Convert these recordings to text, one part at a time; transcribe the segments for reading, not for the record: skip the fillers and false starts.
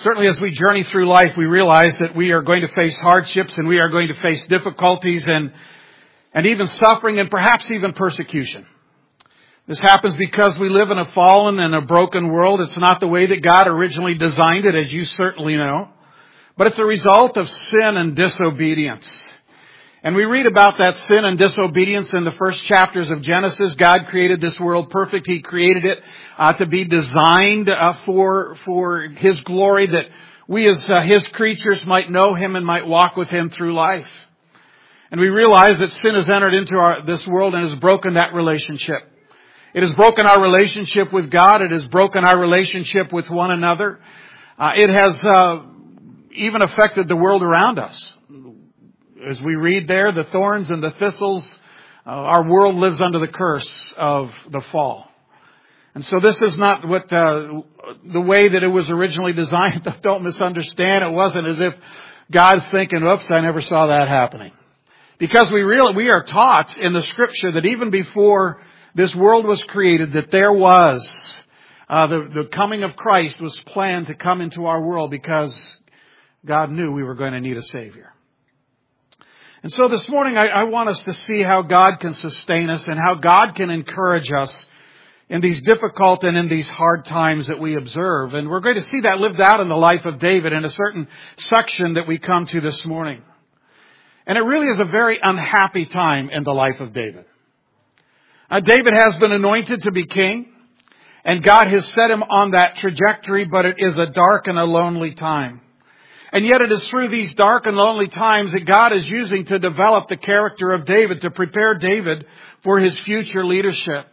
Certainly as we journey through life, we realize that we are going to face hardships and we are going to face difficulties and even suffering and perhaps even persecution. This happens because we live in a fallen and a broken world. It's not the way that God originally designed it, as you certainly know. But it's a result of sin and disobedience. And we read about that sin and disobedience in the first chapters of Genesis. God created this world perfect. He created it to be designed for His glory, that we as His creatures might know Him and might walk with Him through life. And we realize that sin has entered into this world and has broken that relationship. It has broken our relationship with God. It has broken our relationship with one another. It has even affected the world around us. As we read there, the thorns and the thistles, our world lives under the curse of the fall. And so this is not what the way that it was originally designed. Don't misunderstand. It wasn't as if God's thinking, oops, I never saw that happening. Because we are taught in the Scripture that even before this world was created, that there was the coming of Christ was planned to come into our world because God knew we were going to need a Savior. And so this morning I want us to see how God can sustain us and how God can encourage us in these difficult and in these hard times that we observe. And we're going to see that lived out in the life of David in a certain section that we come to this morning. And it really is a very unhappy time in the life of David. David has been anointed to be king, and God has set him on that trajectory, but it is a dark and a lonely time. And yet it is through these dark and lonely times that God is using to develop the character of David, to prepare David for his future leadership.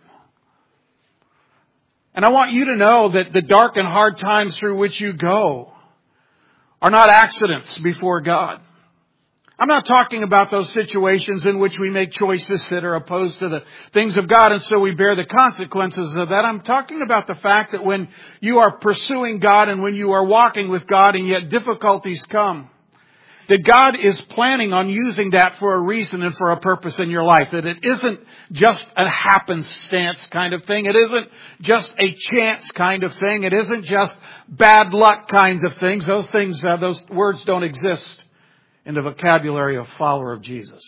And I want you to know that the dark and hard times through which you go are not accidents before God. I'm not talking about those situations in which we make choices that are opposed to the things of God, and so we bear the consequences of that. I'm talking about the fact that when you are pursuing God and when you are walking with God and yet difficulties come, that God is planning on using that for a reason and for a purpose in your life. That it isn't just a happenstance kind of thing. It isn't just a chance kind of thing. It isn't just bad luck kinds of things. Those words don't exist in the vocabulary of a follower of Jesus.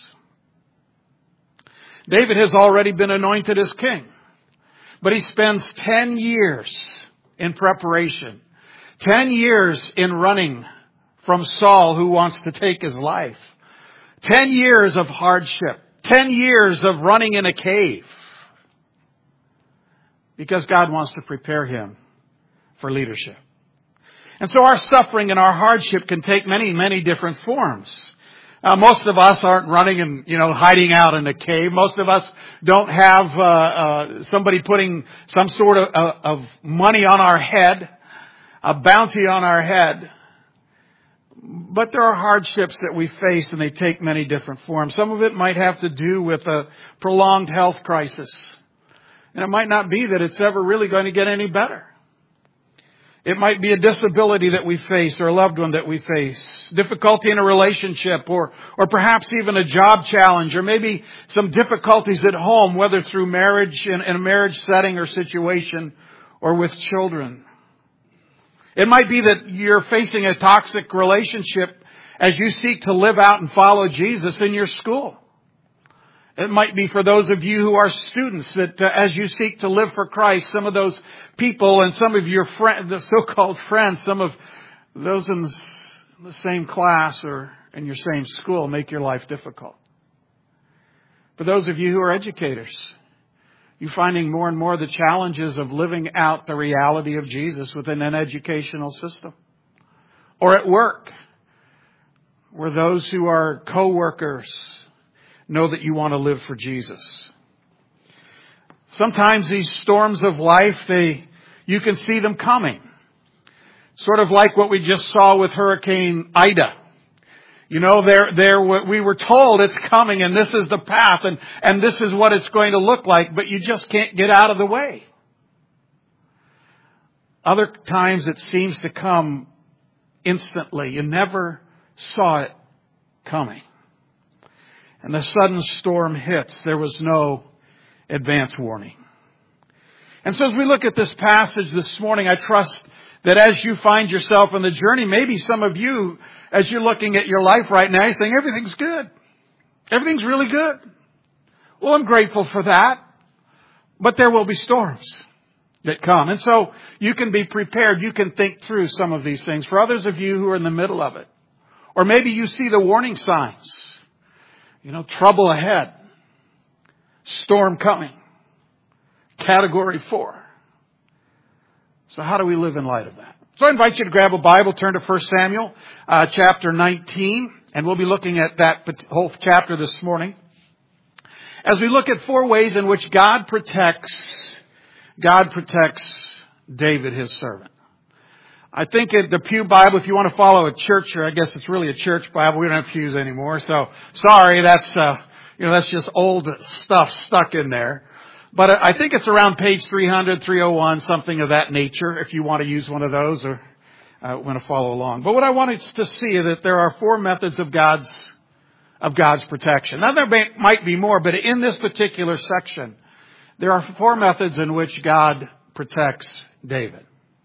David has already been anointed as king, but he spends 10 years in preparation, 10 years in running from Saul, who wants to take his life, 10 years of hardship, 10 years of running in a cave, because God wants to prepare him for leadership. And so our suffering and our hardship can take many, many different forms. Most of us aren't running and, hiding out in a cave. Most of us don't have somebody putting some sort of money on our head, a bounty on our head. But there are hardships that we face, and they take many different forms. Some of it might have to do with a prolonged health crisis. And it might not be that it's ever really going to get any better. It might be a disability that we face or a loved one that we face, difficulty in a relationship or perhaps even a job challenge, or maybe some difficulties at home, whether through marriage, in a marriage setting or situation, or with children. It might be that you're facing a toxic relationship as you seek to live out and follow Jesus in your school. It might be for those of you who are students that as you seek to live for Christ, some of those people and some of your friends, the so-called friends, some of those in the same class or in your same school make your life difficult. For those of you who are educators, you're finding more and more the challenges of living out the reality of Jesus within an educational system. Or at work, where those who are co-workers know that you want to live for Jesus. Sometimes these storms of life, you can see them coming. Sort of like what we just saw with Hurricane Ida. We were told it's coming and this is the path and this is what it's going to look like, but you just can't get out of the way. Other times it seems to come instantly. You never saw it coming. And the sudden storm hits. There was no advance warning. And so as we look at this passage this morning, I trust That as you find yourself on the journey, maybe some of you, as you're looking at your life right now, you're saying, everything's good. Everything's really good. Well, I'm grateful for that. But there will be storms that come. And so you can be prepared. You can think through some of these things. For others of you who are in the middle of it, or maybe you see the warning signs, trouble ahead, storm coming, category 4. So how do we live in light of that? So I invite you to grab a Bible, turn to 1 Samuel chapter 19, and we'll be looking at that whole chapter this morning. As we look at 4 ways in which God protects David, his servant. I think in the Pew Bible, if you want to follow a church, or I guess it's really a church Bible, we don't have pews anymore, so sorry, that's just old stuff stuck in there. But I think it's around page 300, 301, something of that nature, if you want to use one of those or want to follow along. But what I want us to see is that there are 4 methods of God's protection. Now there might be more, but in this particular section, there are 4 methods in which God protects David.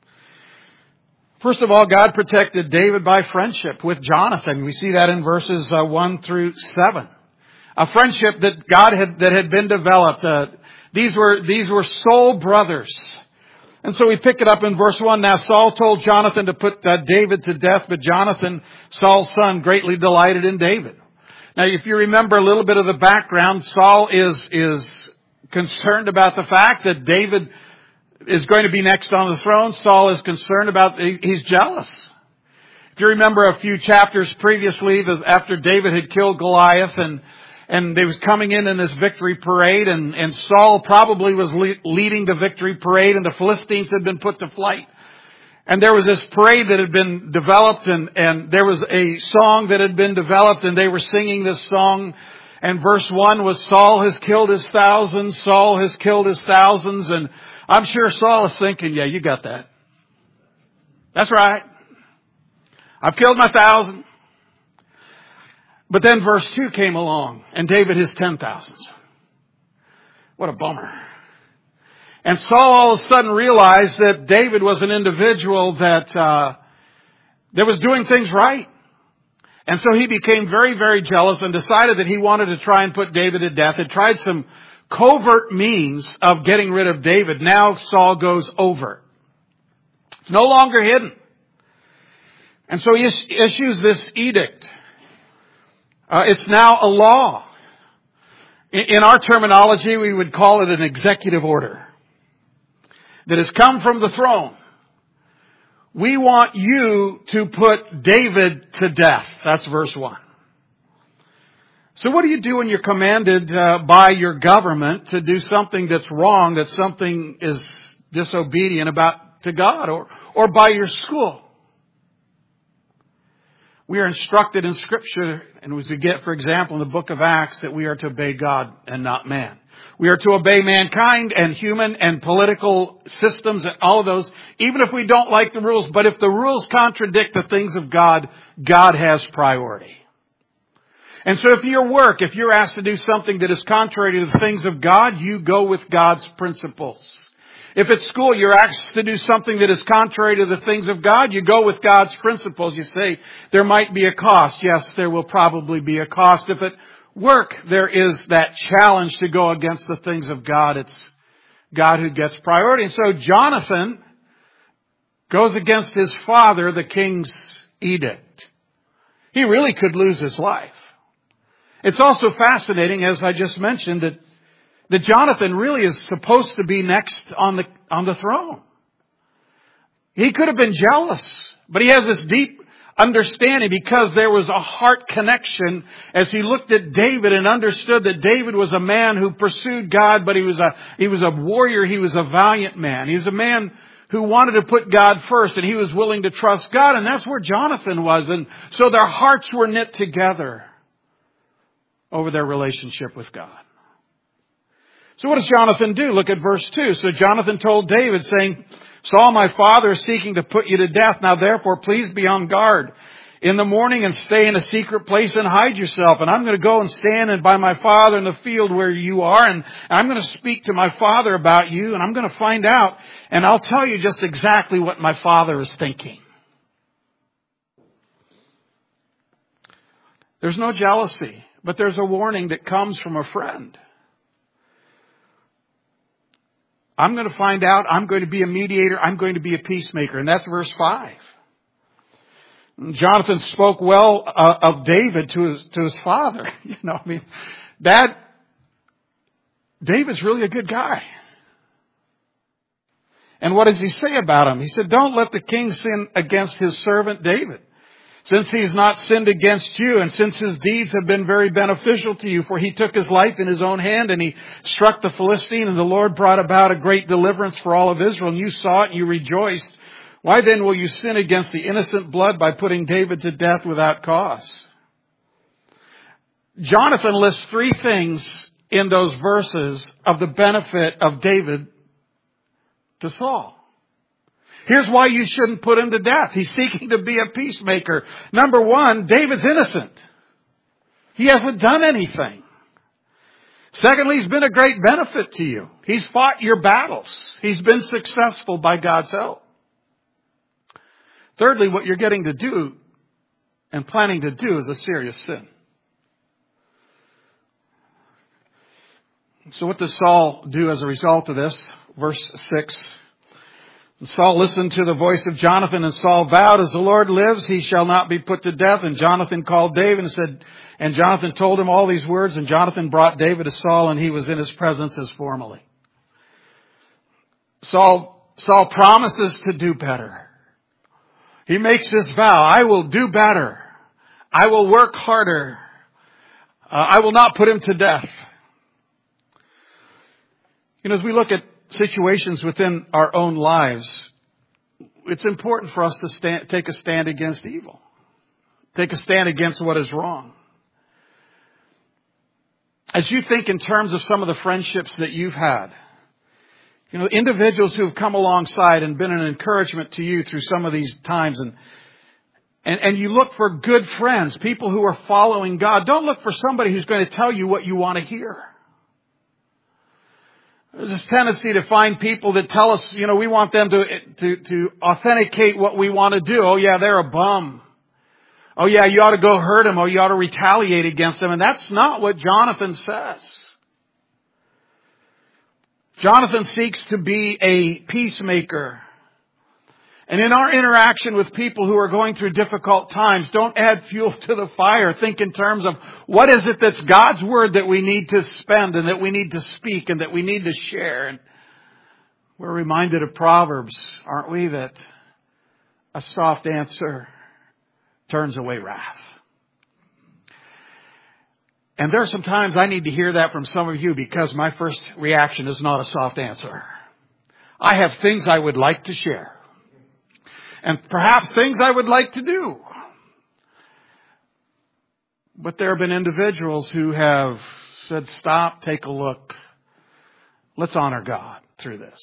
First of all, God protected David by friendship with Jonathan. We see that in verses 1 through 7. A friendship that had been developed. These were soul brothers. And so we pick it up in verse 1. Now Saul told Jonathan to put David to death, but Jonathan, Saul's son, greatly delighted in David. Now if you remember a little bit of the background, Saul is concerned about the fact that David is going to be next on the throne. Saul is concerned about, he's jealous. If you remember a few chapters previously, after David had killed Goliath and they was coming in this victory parade, and Saul probably was leading the victory parade, and the Philistines had been put to flight. And there was this parade that had been developed, and there was a song that had been developed, and they were singing this song. And verse 1 was, Saul has killed his thousands, Saul has killed his thousands. And I'm sure Saul is thinking, yeah, you got that. That's right. I've killed my 1,000. But then verse 2 came along, and David his 10,000s. What a bummer. And Saul all of a sudden realized that David was an individual that was doing things right. And so he became very, very jealous and decided that he wanted to try and put David to death. Had tried some covert means of getting rid of David. Now Saul goes overt. It's no longer hidden. And so he issues this edict. It's now a law. In our terminology, we would call it an executive order that has come from the throne. We want you to put David to death. That's verse 1. So what do you do when you're commanded by your government to do something that's wrong, that something is disobedient to God, or by your school? We are instructed in Scripture, and as we get, for example, in the book of Acts, that we are to obey God and not man. We are to obey mankind and human and political systems and all of those, even if we don't like the rules. But if the rules contradict the things of God, God has priority. And so if you're asked to do something that is contrary to the things of God, you go with God's principles. If at school you're asked to do something that is contrary to the things of God, you go with God's principles. You say, there might be a cost. Yes, there will probably be a cost. If at work there is that challenge to go against the things of God, it's God who gets priority. And so Jonathan goes against his father, the king's edict. He really could lose his life. It's also fascinating, as I just mentioned, that Jonathan really is supposed to be next on the throne. He could have been jealous, but he has this deep understanding because there was a heart connection as he looked at David and understood that David was a man who pursued God, but he was a warrior. He was a valiant man. He was a man who wanted to put God first, and he was willing to trust God, and that's where Jonathan was. And so their hearts were knit together over their relationship with God. So what does Jonathan do? Look at verse 2. So Jonathan told David, saying, Saul, my father, is seeking to put you to death. Now therefore, please be on guard in the morning and stay in a secret place and hide yourself. And I'm going to go and stand by my Father in the field where you are. And I'm going to speak to my Father about you. And I'm going to find out. And I'll tell you just exactly what my Father is thinking. There's no jealousy, but there's a warning that comes from a friend. I'm going to find out. I'm going to be a mediator. I'm going to be a peacemaker. And that's verse 5. Jonathan spoke well of David to his father. David's really a good guy. And what does he say about him? He said, don't let the king sin against his servant David, since he has not sinned against you, and since his deeds have been very beneficial to you. For he took his life in his own hand, and he struck the Philistine, and the Lord brought about a great deliverance for all of Israel. And you saw it, and you rejoiced. Why then will you sin against the innocent blood by putting David to death without cause? Jonathan lists 3 things in those verses of the benefit of David to Saul. Here's why you shouldn't put him to death. He's seeking to be a peacemaker. Number 1, David's innocent. He hasn't done anything. Secondly, he's been a great benefit to you. He's fought your battles. He's been successful by God's help. Thirdly, what you're getting to do and planning to do is a serious sin. So what does Saul do as a result of this? Verse 6. And Saul listened to the voice of Jonathan, and Saul vowed, as the Lord lives, he shall not be put to death. And Jonathan called David and said, and Jonathan told him all these words, and Jonathan brought David to Saul, and he was in his presence as formerly. Saul promises to do better. He makes this vow, I will do better. I will work harder. I will not put him to death. As we look at situations within our own lives, it's important for us to take a stand against evil. Take a stand against what is wrong. As you think in terms of some of the friendships that you've had, individuals who have come alongside and been an encouragement to you through some of these times, and you look for good friends, people who are following God. Don't look for somebody who's going to tell you what you want to hear. There's this tendency to find people that tell us, we want them to authenticate what we want to do. Oh yeah, they're a bum. Oh yeah, you ought to go hurt him. Oh, you ought to retaliate against him. And that's not what Jonathan says. Jonathan seeks to be a peacemaker. And in our interaction with people who are going through difficult times, don't add fuel to the fire. Think in terms of what is it that's God's word that we need to spend and that we need to speak and that we need to share. And we're reminded of Proverbs, aren't we, that a soft answer turns away wrath. And there are some times I need to hear that from some of you because my first reaction is not a soft answer. I have things I would like to share. And perhaps things I would like to do. But there have been individuals who have said, stop, take a look. Let's honor God through this.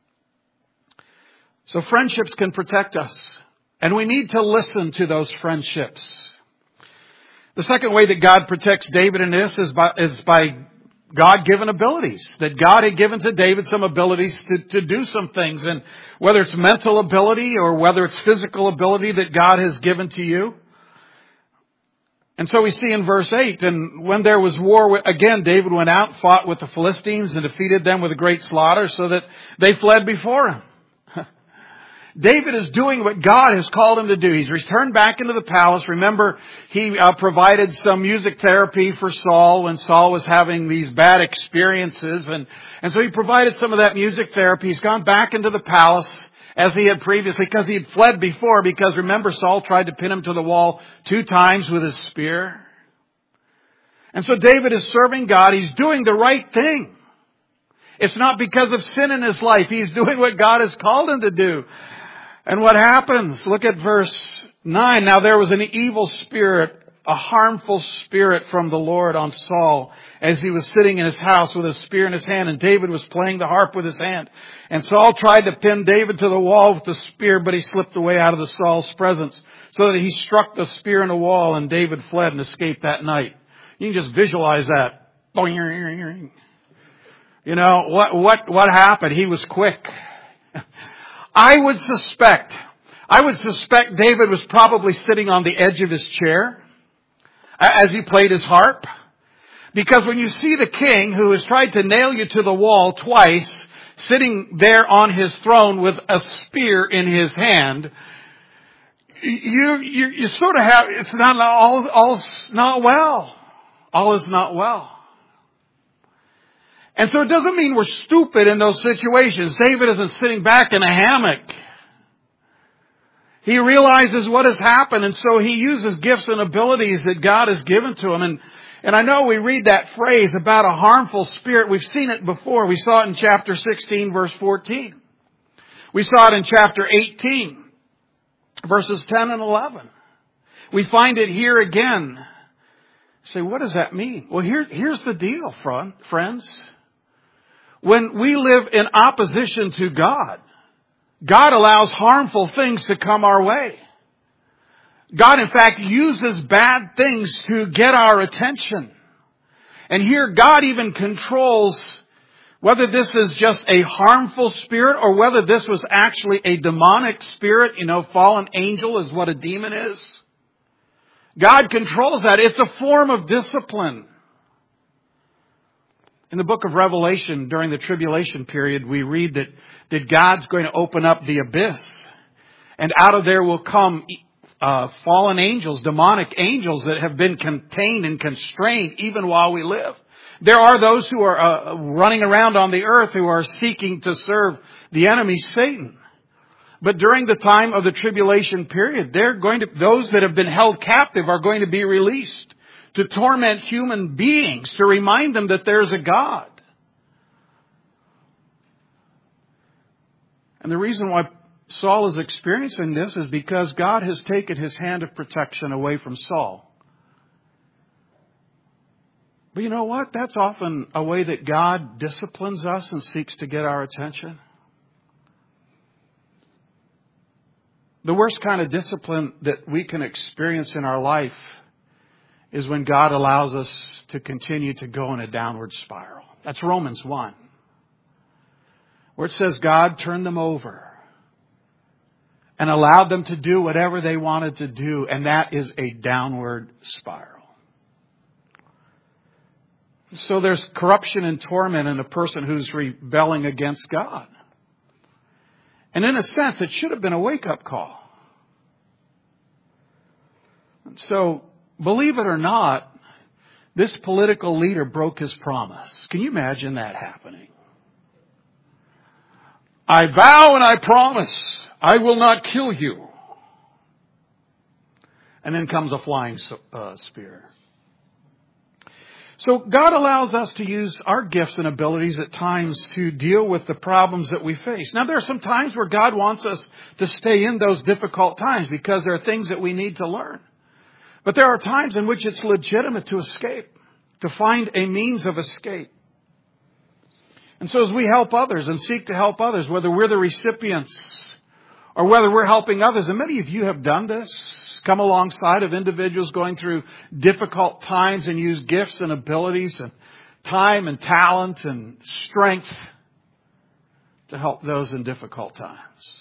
So friendships can protect us. And we need to listen to those friendships. The second way that God protects David in this is by God-given abilities. That God had given to David some abilities to do some things. And whether it's mental ability or whether it's physical ability that God has given to you. And so we see in verse 8, and when there was war, again, David went out and fought with the Philistines and defeated them with a great slaughter so that they fled before him. David is doing what God has called him to do. He's returned back into the palace. Remember, he provided some music therapy for Saul when Saul was having these bad experiences. And so he provided some of that music therapy. He's gone back into the palace as he had previously, because he had fled before. Because remember, Saul tried to pin him to the wall 2 times with his spear. And so David is serving God. He's doing the right thing. It's not because of sin in his life. He's doing what God has called him to do. And what happens? Look at verse 9. Now there was an evil spirit a harmful spirit from the Lord on Saul as he was sitting in his house with a spear in his hand, and David was playing the harp with his hand. And Saul tried to pin David to the wall with the spear, but he slipped away out of the Saul's presence so that he struck the spear in the wall, and David fled and escaped that night. You can just visualize that. You know, what happened? He was quick. I would suspect David was probably sitting on the edge of his chair as he played his harp. Because when you see the king who has tried to nail you to the wall twice, sitting there on his throne with a spear in his hand, you sort of have, it's not all's not well. All is not well. And so it doesn't mean we're stupid in those situations. David isn't sitting back in a hammock. He realizes what has happened, and so he uses gifts and abilities that God has given to him. And I know we read that phrase about a harmful spirit. We've seen it before. We saw it in chapter 16, verse 14. We saw it in chapter 18, verses 10 and 11. We find it here again. Say, what does that mean? Well, here's the deal, friends. When we live in opposition to God, God allows harmful things to come our way. God, in fact, uses bad things to get our attention. And here God even controls whether this is just a harmful spirit or whether this was actually a demonic spirit. You know, fallen angel is what a demon is. God controls that. It's a form of discipline. In the book of Revelation, during the tribulation period, we read that God's going to open up the abyss. And out of there will come fallen angels, demonic angels that have been contained and constrained even while we live. There are those who are running around on the earth who are seeking to serve the enemy, Satan. But during the time of the tribulation period, those that have been held captive are going to be released to torment human beings, to remind them that there's a God. And the reason why Saul is experiencing this is because God has taken his hand of protection away from Saul. But you know what? That's often a way that God disciplines us and seeks to get our attention. The worst kind of discipline that we can experience in our life is when God allows us to continue to go in a downward spiral. That's Romans 1. Where it says God turned them over and allowed them to do whatever they wanted to do. And that is a downward spiral. So there's corruption and torment in a person who's rebelling against God. And in a sense, it should have been a wake-up call. So, believe it or not, this political leader broke his promise. Can you imagine that happening? I vow and I promise I will not kill you. And then comes a flying spear. So God allows us to use our gifts and abilities at times to deal with the problems that we face. Now, there are some times where God wants us to stay in those difficult times because there are things that we need to learn. But there are times in which it's legitimate to escape, to find a means of escape. And so as we help others and seek to help others, whether we're the recipients or whether we're helping others, and many of you have done this, come alongside of individuals going through difficult times and use gifts and abilities and time and talent and strength to help those in difficult times.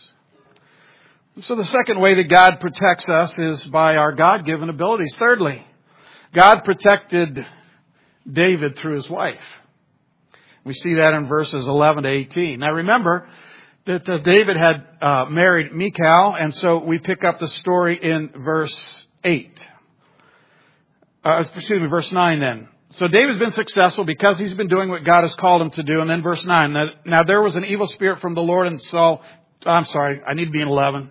So the second way that God protects us is by our God-given abilities. Thirdly, God protected David through his wife. We see that in verses 11 to 18. Now remember that David had married Michal, and so we pick up the story in verse 8. Verse 9 then. So David's been successful because he's been doing what God has called him to do. And then verse 9. Now there was an evil spirit from the Lord in Saul. I'm sorry, I need to be in 11.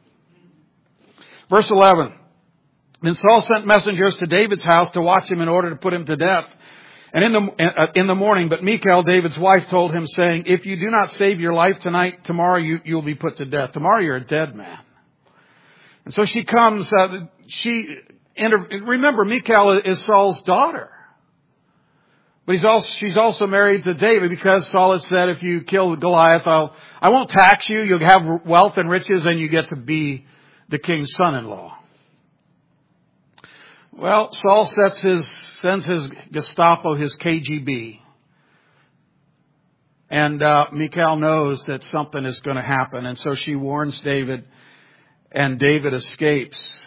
Verse 11. Then Saul sent messengers to David's house to watch him in order to put him to death. And in the morning, but Michal, David's wife, told him, saying, if you do not save your life tonight, tomorrow you'll be put to death. Tomorrow you're a dead man. And so she comes, remember, Michal is Saul's daughter. But she's also married to David because Saul had said, if you kill Goliath, I won't tax you. You'll have wealth and riches and you get to be the king's son-in-law. Well, Saul sends his Gestapo, his KGB. And Michal knows that something is going to happen. And so she warns David, and David escapes.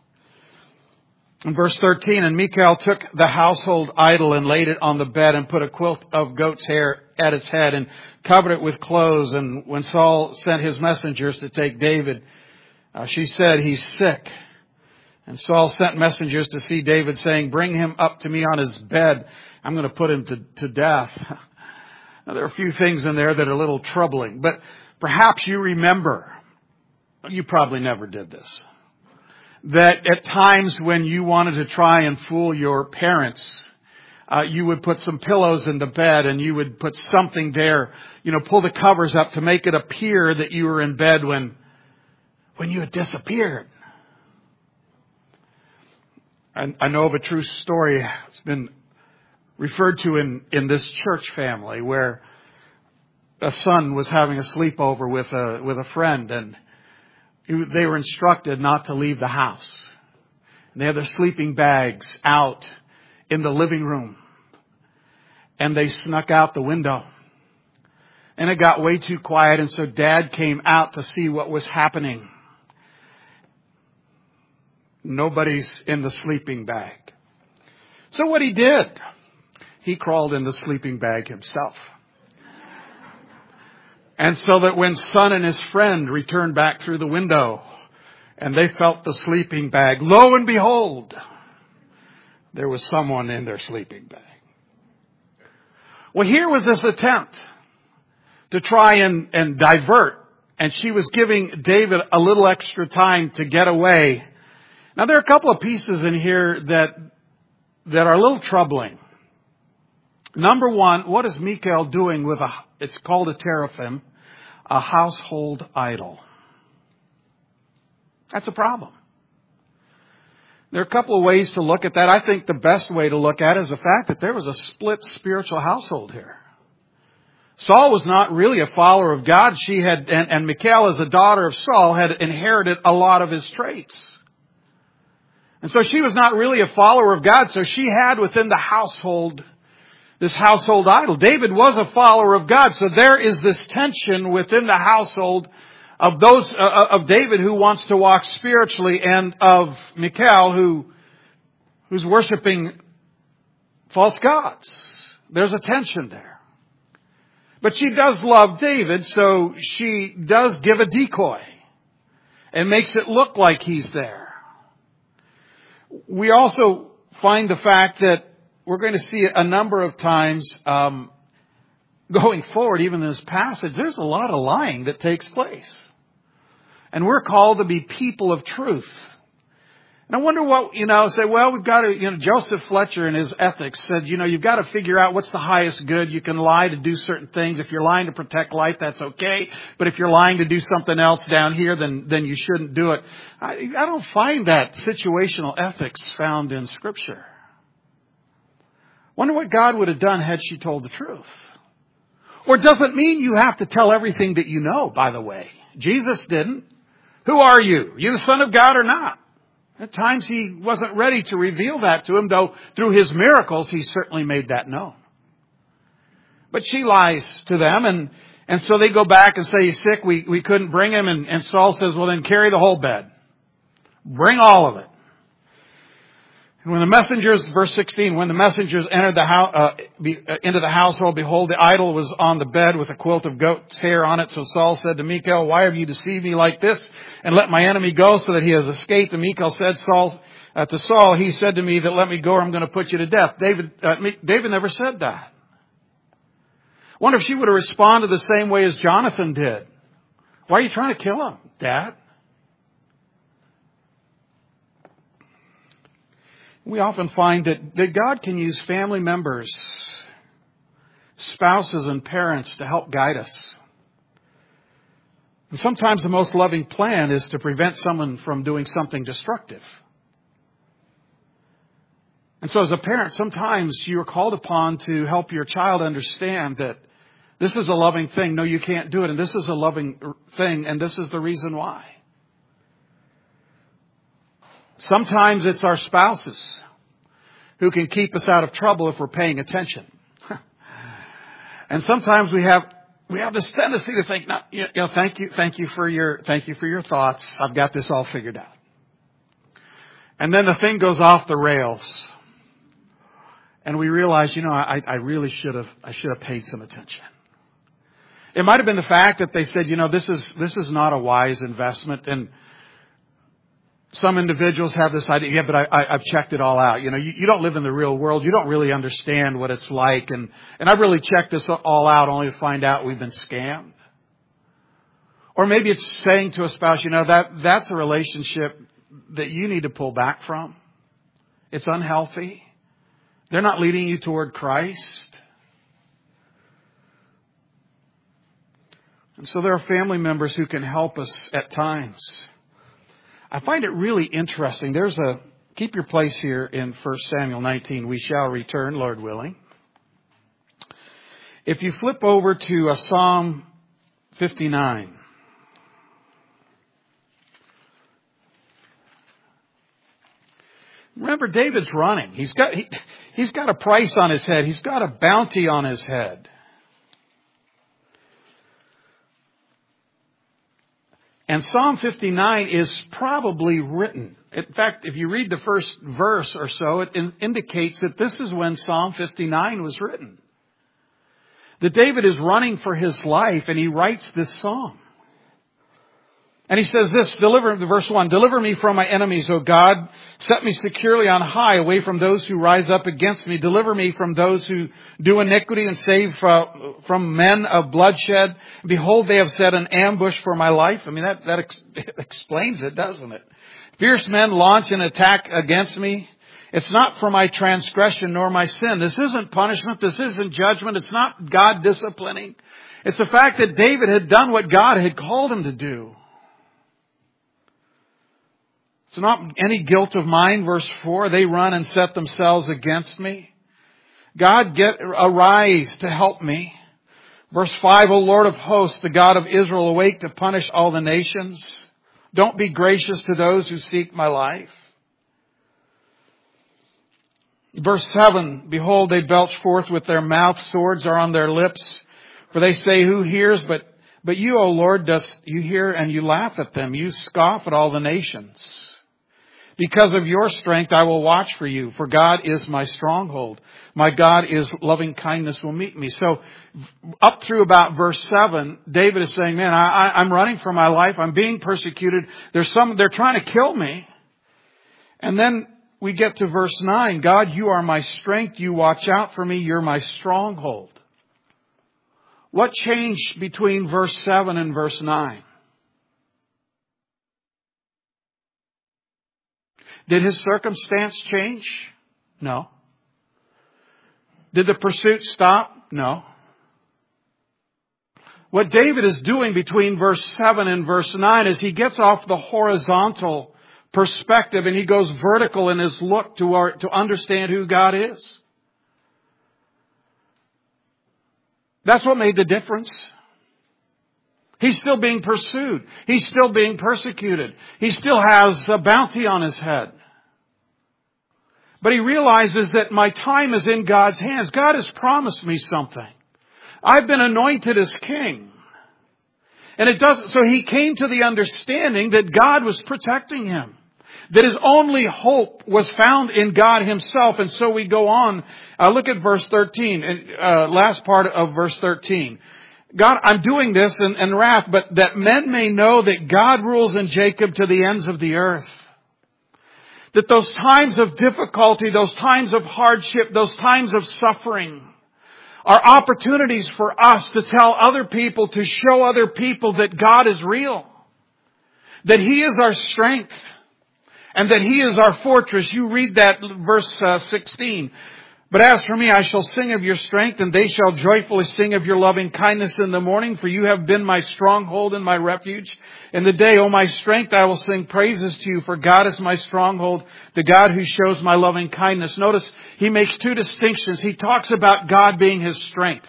In verse 13, and Michal took the household idol and laid it on the bed and put a quilt of goat's hair at its head and covered it with clothes. And when Saul sent his messengers to take David, she said, he's sick. And Saul sent messengers to see David, saying, bring him up to me on his bed. I'm going to put him to death. Now, there are a few things in there that are a little troubling, but perhaps you remember, you probably never did this, that at times when you wanted to try and fool your parents, you would put some pillows in the bed and you would put something there, pull the covers up to make it appear that you were in bed when you had disappeared. I know of a true story. It's been referred to in this church family where a son was having a sleepover with a friend, and they were instructed not to leave the house. And they had their sleeping bags out in the living room, and they snuck out the window. And it got way too quiet, and so Dad came out to see what was happening. Nobody's in the sleeping bag. So what he did, he crawled in the sleeping bag himself. And so that when son and his friend returned back through the window and they felt the sleeping bag, lo and behold, there was someone in their sleeping bag. Well, here was this attempt to try and divert, and she was giving David a little extra time to get away. Now, there are a couple of pieces in here that are a little troubling. Number one, what is Michal doing with it's called a teraphim, a household idol? That's a problem. There are a couple of ways to look at that. I think the best way to look at it is the fact that there was a split spiritual household here. Saul was not really a follower of God. And Michal, as a daughter of Saul, had inherited a lot of his traits. And so she was not really a follower of God. So she had within the household this household idol. David was a follower of God. So there is this tension within the household of those of David who wants to walk spiritually, and of Michal who's worshiping false gods. There's a tension there. But she does love David, so she does give a decoy and makes it look like he's there. We also find the fact that we're going to see a number of times going forward, even in this passage, there's a lot of lying that takes place. And we're called to be people of truth. And I wonder what, say, well, we've got to, Joseph Fletcher in his ethics said, you've got to figure out what's the highest good. You can lie to do certain things. If you're lying to protect life, that's okay. But if you're lying to do something else down here, then you shouldn't do it. I don't find that situational ethics found in Scripture. Wonder what God would have done had she told the truth. Or does it mean you have to tell everything that you know, by the way? Jesus didn't. Who are you? You the Son of God or not? At times he wasn't ready to reveal that to him, though through his miracles he certainly made that known. But she lies to them, and so they go back and say, he's sick, we couldn't bring him. And Saul says, well, then carry the whole bed. Bring all of it. And when the messengers, verse 16, when the messengers entered into the household, behold, the idol was on the bed with a quilt of goat's hair on it. So Saul said to Michal, why have you deceived me like this and let my enemy go so that he has escaped? And Michal said to Saul, he said to me that let me go or I'm going to put you to death. David never said that. I wonder if she would have responded the same way as Jonathan did. Why are you trying to kill him, Dad? We often find that God can use family members, spouses and parents to help guide us. And sometimes the most loving plan is to prevent someone from doing something destructive. And so as a parent, sometimes you are called upon to help your child understand that this is a loving thing. No, you can't do it. And this is a loving thing. And this is the reason why. Sometimes it's our spouses who can keep us out of trouble if we're paying attention. And sometimes we have this tendency to think, no, thank you for your thoughts. I've got this all figured out. And then the thing goes off the rails. And we realize, I really should have paid some attention. It might have been the fact that they said, this is not a wise investment. And some individuals have this idea, yeah, but I've checked it all out. You don't live in the real world. You don't really understand what it's like. And I've really checked this all out only to find out we've been scammed. Or maybe it's saying to a spouse, that's a relationship that you need to pull back from. It's unhealthy. They're not leading you toward Christ. And so there are family members who can help us at times. I find it really interesting. Keep your place here in 1 Samuel 19. We shall return, Lord willing. If you flip over to Psalm 59. Remember, David's running. He's got a price on his head. He's got a bounty on his head. And Psalm 59 is probably written. In fact, if you read the first verse or so, it indicates that this is when Psalm 59 was written. That David is running for his life and he writes this psalm. And he says this, verse 1, deliver me from my enemies, O God. Set me securely on high, away from those who rise up against me. Deliver me from those who do iniquity and save from men of bloodshed. Behold, they have set an ambush for my life. I mean, that explains it, doesn't it? Fierce men launch an attack against me. It's not for my transgression nor my sin. This isn't punishment. This isn't judgment. It's not God disciplining. It's the fact that David had done what God had called him to do. It's not any guilt of mine. Verse 4, they run and set themselves against me. God, arise to help me. Verse 5, O Lord of hosts, the God of Israel, awake to punish all the nations. Don't be gracious to those who seek my life. Verse 7, behold, they belch forth with their mouth, swords are on their lips. For they say, who hears? But you, O Lord, you hear and you laugh at them. You scoff at all the nations. Because of your strength, I will watch for you, for God is my stronghold. My God is loving kindness will meet me. So up through about verse 7, David is saying, man, I'm running for my life. I'm being persecuted. They're trying to kill me. And then we get to verse 9. God, you are my strength. You watch out for me. You're my stronghold. What changed between verse 7 and verse 9? Did his circumstance change? No. Did the pursuit stop? No. What David is doing between verse 7 and verse 9 is he gets off the horizontal perspective and he goes vertical in his look to understand who God is. That's what made the difference. He's still being pursued. He's still being persecuted. He still has a bounty on his head. But he realizes that my time is in God's hands. God has promised me something. I've been anointed as king. And so he came to the understanding that God was protecting him. That his only hope was found in God himself. And so we go on. Look at verse 13, last part of verse 13. God, I'm doing this in wrath, but that men may know that God rules in Jacob to the ends of the earth. That those times of difficulty, those times of hardship, those times of suffering are opportunities for us to tell other people, to show other people that God is real. That He is our strength. And that He is our fortress. You read that verse 16. But as for me, I shall sing of your strength, and they shall joyfully sing of your loving kindness in the morning, for you have been my stronghold and my refuge. In the day, O my strength, I will sing praises to you, for God is my stronghold, the God who shows my loving kindness. Notice he makes two distinctions. He talks about God being his strength.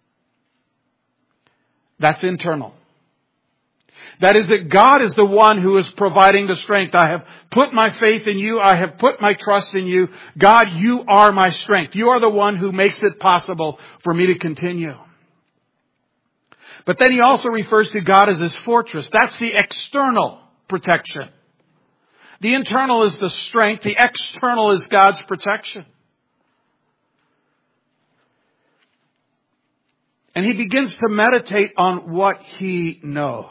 That's internal. That is that God is the one who is providing the strength. I have put my faith in you. I have put my trust in you. God, you are my strength. You are the one who makes it possible for me to continue. But then he also refers to God as his fortress. That's the external protection. The internal is the strength. The external is God's protection. And he begins to meditate on what he knows.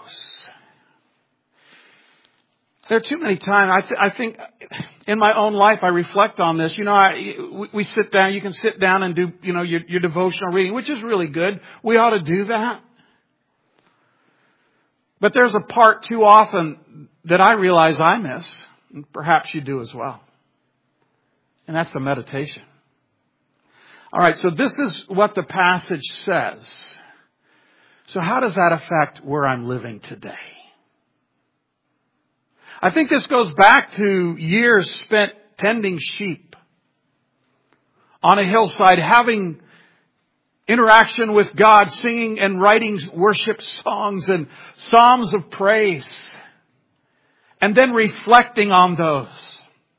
There are too many times, I think in my own life I reflect on this. We sit down, you can sit down and do, your devotional reading, which is really good. We ought to do that. But there's a part too often that I realize I miss, and perhaps you do as well. And that's the meditation. All right, so this is what the passage says. So how does that affect where I'm living today? I think this goes back to years spent tending sheep on a hillside, having interaction with God, singing and writing worship songs and psalms of praise, and then reflecting on those.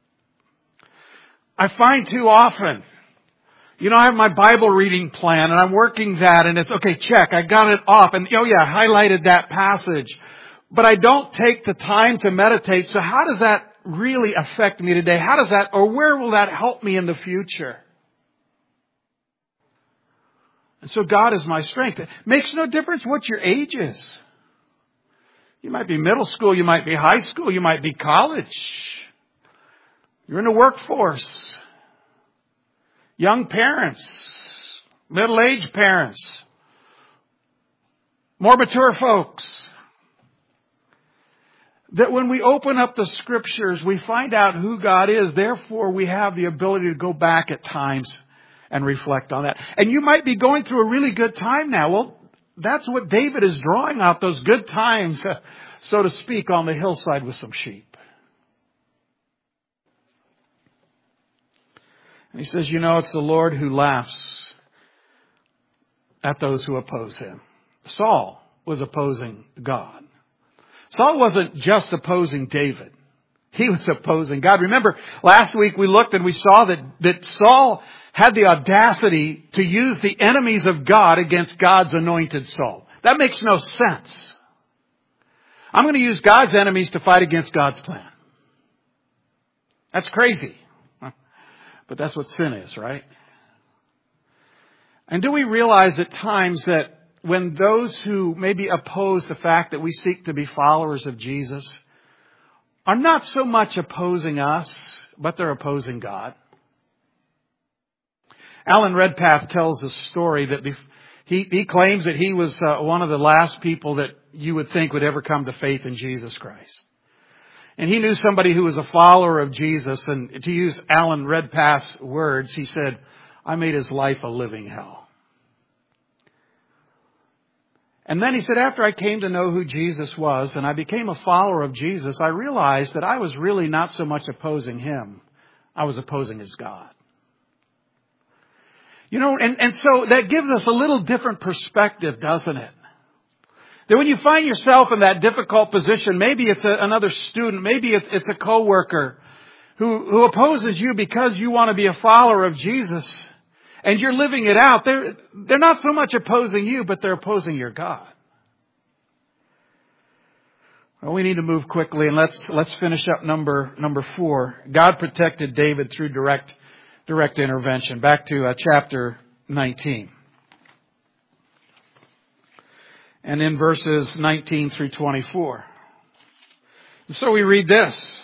I find too often, I have my Bible reading plan and I'm working that and it's, okay, check, I got it off and, I highlighted that passage. But I don't take the time to meditate. So how does that really affect me today? How does that, or where will that help me in the future? And so God is my strength. It makes no difference what your age is. You might be middle school, you might be high school, you might be college. You're in the workforce. Young parents, middle-aged parents, more mature folks. That when we open up the Scriptures, we find out who God is. Therefore, we have the ability to go back at times and reflect on that. And you might be going through a really good time now. Well, that's what David is drawing out, those good times, so to speak, on the hillside with some sheep. And he says, it's the Lord who laughs at those who oppose him. Saul was opposing God. Saul wasn't just opposing David. He was opposing God. Remember, last week we looked and we saw that Saul had the audacity to use the enemies of God against God's anointed Saul. That makes no sense. I'm going to use God's enemies to fight against God's plan. That's crazy. But that's what sin is, right? And do we realize at times that when those who maybe oppose the fact that we seek to be followers of Jesus are not so much opposing us, but they're opposing God? Alan Redpath tells a story that he claims that he was one of the last people that you would think would ever come to faith in Jesus Christ. And he knew somebody who was a follower of Jesus, and to use Alan Redpath's words, he said, I made his life a living hell. And then he said, after I came to know who Jesus was and I became a follower of Jesus, I realized that I was really not so much opposing him. I was opposing his God. And so that gives us a little different perspective, doesn't it? That when you find yourself in that difficult position, maybe it's another student, maybe it's a coworker who opposes you because you want to be a follower of Jesus, and you're living it out. They're not so much opposing you, but they're opposing your God. Well, we need to move quickly, and let's finish up number 4. God protected David through direct intervention. Back to chapter 19. And in verses 19 through 24. And so we read this.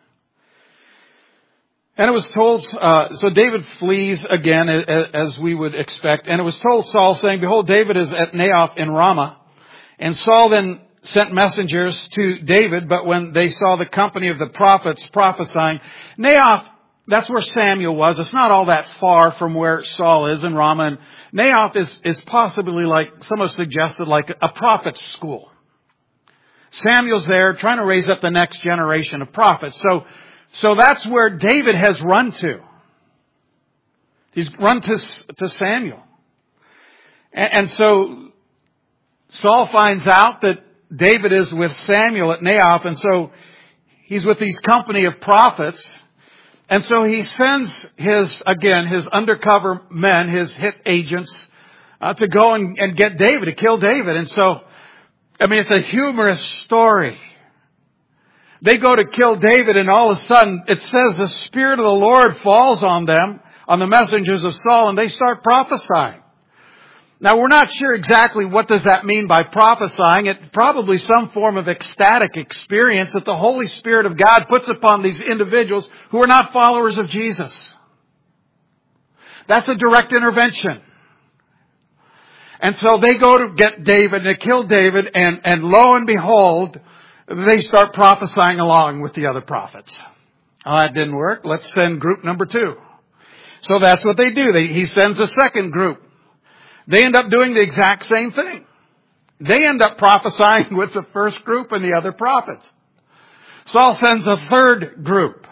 And it was told, so David flees again, as we would expect. And it was told Saul, saying, behold, David is at Naioth in Ramah. And Saul then sent messengers to David, but when they saw the company of the prophets prophesying, Naioth That's where Samuel was. It's not all that far from where Saul is in Ramah. And Naioth is possibly, like some have suggested, like a prophet's school. Samuel's there trying to raise up the next generation of prophets. So that's where David has run to. He's run to Samuel. And so Saul finds out that David is with Samuel at Naioth, and so he's with these company of prophets. And so he sends his undercover men, his hit agents, to go and get David, to kill David. And so, it's a humorous story. They go to kill David, and all of a sudden, it says the Spirit of the Lord falls on them, on the messengers of Saul, and they start prophesying. Now, we're not sure exactly what does that mean by prophesying. It's probably some form of ecstatic experience that the Holy Spirit of God puts upon these individuals who are not followers of Jesus. That's a direct intervention. And so they go to get David and they kill David, and lo and behold, they start prophesying along with the other prophets. Oh, that didn't work. Let's send group number 2. So that's what they do. He sends a second group. They end up doing the exact same thing. They end up prophesying with the first group and the other prophets. Saul sends a third group.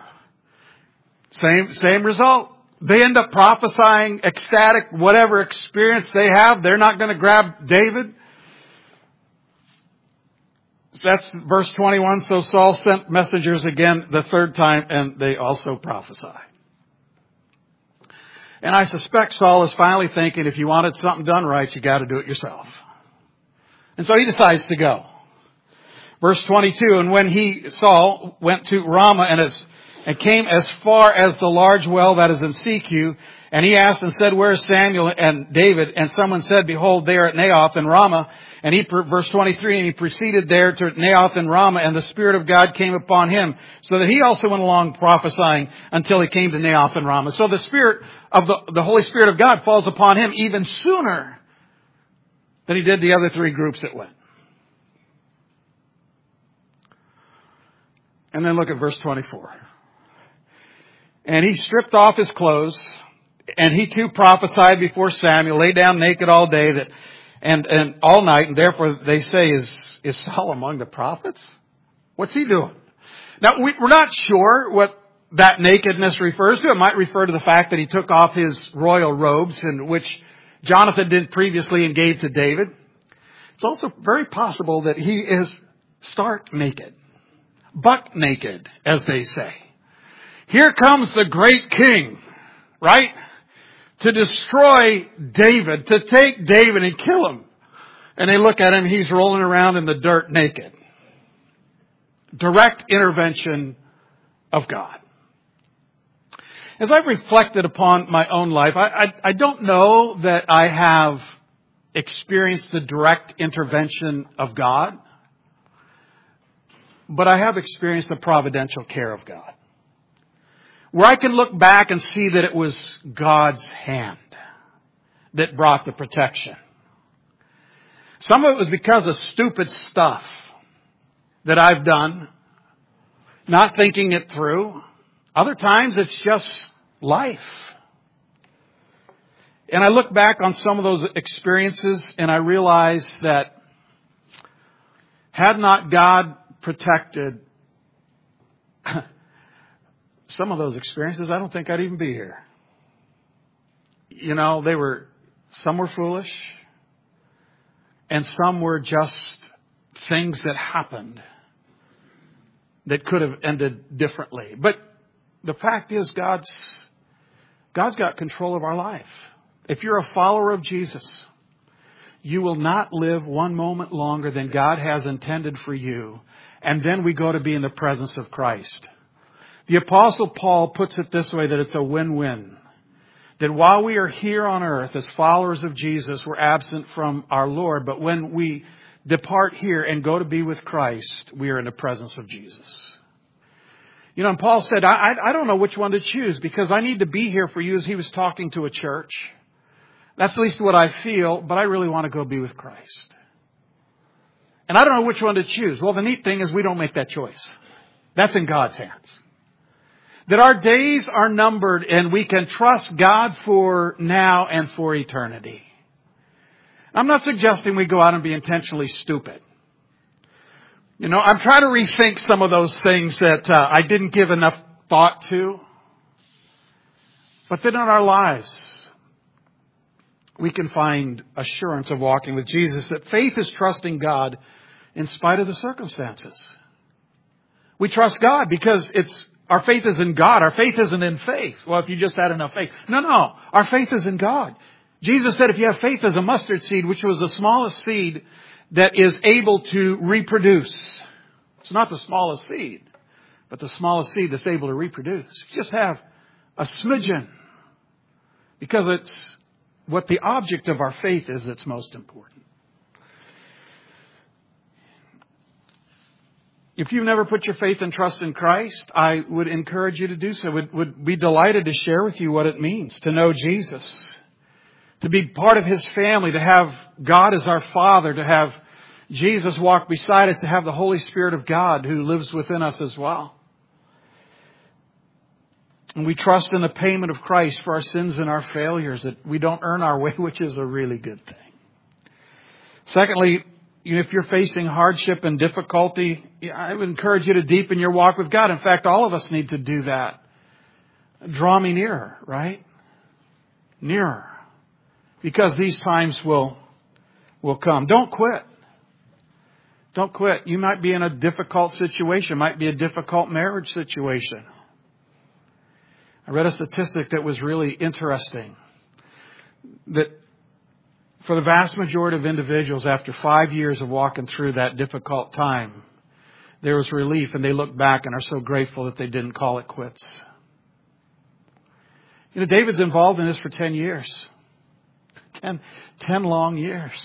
Same result. They end up prophesying, ecstatic, whatever experience they have. They're not going to grab David. That's verse 21. So Saul sent messengers again the third time, and they also prophesy. And I suspect Saul is finally thinking, if you wanted something done right, you got to do it yourself. And so he decides to go. Verse 22, and when Saul went to Ramah and came as far as the large well that is in Secu, and he asked and said, where is Samuel and David? And someone said, behold, they are at Naioth in Ramah. And verse 23, and he proceeded there to Naioth in Ramah, and the Spirit of God came upon him, so that he also went along prophesying until he came to Naioth in Ramah. So the Spirit of the Holy Spirit of God falls upon him even sooner than he did the other 3 groups that went. And then look at verse 24. And he stripped off his clothes, and he too prophesied before Samuel, lay down naked all day and all night, and therefore they say, is Saul among the prophets? What's he doing? Now, we're not sure what that nakedness refers to. It might refer to the fact that he took off his royal robes, in which Jonathan did previously and gave to David. It's also very possible that he is stark naked, buck naked, as they say. Here comes the great king, right? To destroy David, to take David and kill him. And they look at him, he's rolling around in the dirt naked. Direct intervention of God. As I've reflected upon my own life, I don't know that I have experienced the direct intervention of God, but I have experienced the providential care of God, where I can look back and see that it was God's hand that brought the protection. Some of it was because of stupid stuff that I've done, not thinking it through. Other times it's just life. And I look back on some of those experiences and I realize that had not God protected some of those experiences, I don't think I'd even be here. Some were foolish, and some were just things that happened that could have ended differently. But the fact is, God's got control of our life. If you're a follower of Jesus, you will not live one moment longer than God has intended for you. And then we go to be in the presence of Christ. The Apostle Paul puts it this way, that it's a win-win. That while we are here on earth as followers of Jesus, we're absent from our Lord. But when we depart here and go to be with Christ, we are in the presence of Jesus. And Paul said, I don't know which one to choose, because I need to be here for you, as he was talking to a church. That's at least what I feel, but I really want to go be with Christ. And I don't know which one to choose. Well, the neat thing is we don't make that choice. That's in God's hands. that our days are numbered and we can trust God for now and for eternity. I'm not suggesting we go out and be intentionally stupid. I'm trying to rethink some of those things that I didn't give enough thought to. But then in our lives, we can find assurance of walking with Jesus, that faith is trusting God in spite of the circumstances. We trust God because our faith is in God. Our faith isn't in faith. Well, if you just had enough faith. No. Our faith is in God. Jesus said if you have faith as a mustard seed, which was the smallest seed that is able to reproduce. It's not the smallest seed, but the smallest seed that's able to reproduce. You just have a smidgen, because it's what the object of our faith is that's most important. If you've never put your faith and trust in Christ, I would encourage you to do so. Would be delighted to share with you what it means to know Jesus, to be part of His family, to have God as our Father, to have Jesus walk beside us, to have the Holy Spirit of God who lives within us as well. And we trust in the payment of Christ for our sins and our failures, that we don't earn our way, which is a really good thing. Secondly, if you're facing hardship and difficulty, I would encourage you to deepen your walk with God. In fact, all of us need to do that. Draw me nearer, right? Nearer. Because these times will come. Don't quit. Don't quit. You might be in a difficult situation. Might be a difficult marriage situation. I read a statistic that was really interesting. That for the vast majority of individuals, after 5 years of walking through that difficult time, there was relief, and they look back and are so grateful that they didn't call it quits. David's involved in this for 10 years. 10 long years.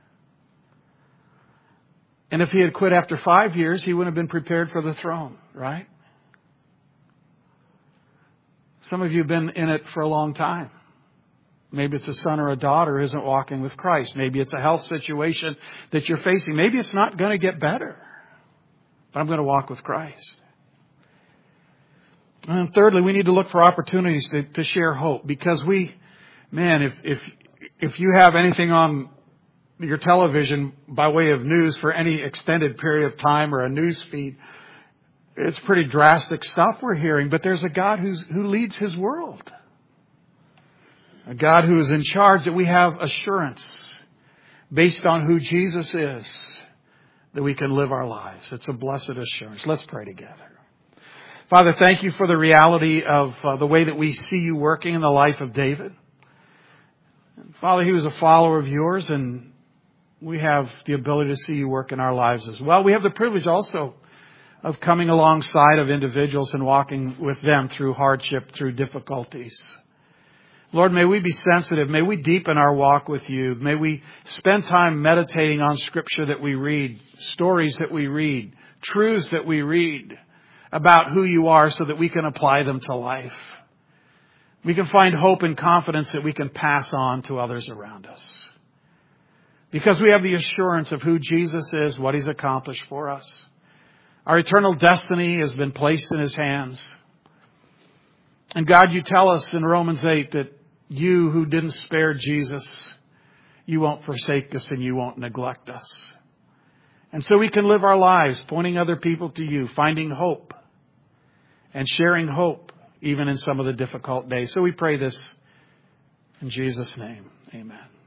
And if he had quit after 5 years, he wouldn't have been prepared for the throne, right? Some of you have been in it for a long time. Maybe it's a son or a daughter who isn't walking with Christ. Maybe it's a health situation that you're facing. Maybe it's not going to get better, but I'm going to walk with Christ. And thirdly, we need to look for opportunities to share hope, because if you have anything on your television by way of news for any extended period of time, or a news feed, it's pretty drastic stuff we're hearing. But there's a God who leads His world. A God who is in charge, that we have assurance based on who Jesus is, that we can live our lives. It's a blessed assurance. Let's pray together. Father, thank you for the reality of the way that we see you working in the life of David. Father, he was a follower of yours, and we have the ability to see you work in our lives as well. We have the privilege also of coming alongside of individuals and walking with them through hardship, through difficulties. Lord, may we be sensitive. May we deepen our walk with you. May we spend time meditating on Scripture that we read, stories that we read, truths that we read about who you are, so that we can apply them to life. We can find hope and confidence that we can pass on to others around us. Because we have the assurance of who Jesus is, what He's accomplished for us. Our eternal destiny has been placed in His hands. And God, you tell us in Romans 8 that you who didn't spare Jesus, you won't forsake us and you won't neglect us. And so we can live our lives pointing other people to you, finding hope and sharing hope even in some of the difficult days. So we pray this in Jesus' name. Amen.